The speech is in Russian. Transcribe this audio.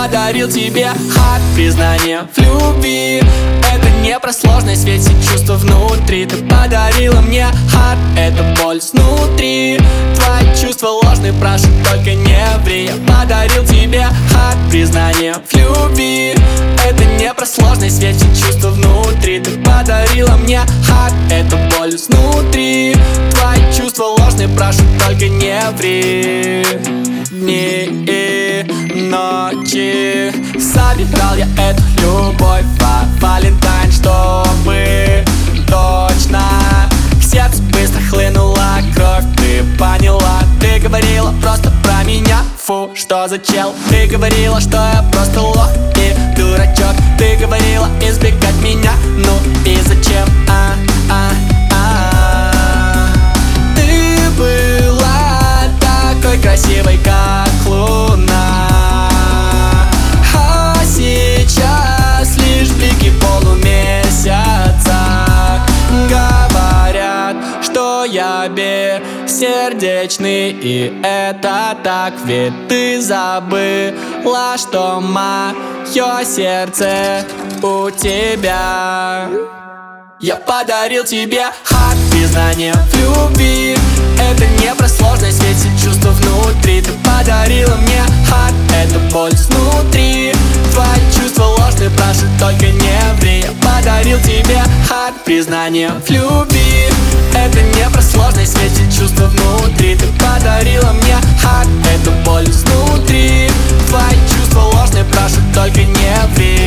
подарил тебе хат, признание в любви. Это не про сложность, ведь все чувства внутри. Ты подарила мне хат, это боль снутри. Твои чувства ложные, прошу, только не ври. Я подарил тебе хат, признание в любви. Это не про сложность, ведь все чувства внутри. Ты подарила мне хат, это боль снутри. Твои чувства ложные, прошу, только не ври. Дни и ночи собирал я эту любовь во Валентайн, чтобы точно к сердцу быстро хлынула кровь. Ты поняла, ты говорила просто про меня. Фу, что за чел? Ты говорила, что я просто лох и дурачок. Ты говорила избегать меня, ну и зачем? Ты была такой красивой, как луна, а сейчас лишь блики полумесяца говорят, что я бессердечный. И это так, ведь ты забыла, что мое сердце у тебя. Я подарил тебе хат, признание в любви. Это не про сложность, ведь все чувства внутри. Ты подарила мне хат, это боль снутри. Твои чувства ложные, прошу, только не ври. Я подарил тебе хат, признание в любви. Это не про сложность, ведь все чувства внутри. Ты подарила мне хат, это боль снутри. Твои чувства ложные, прошу, только не ври.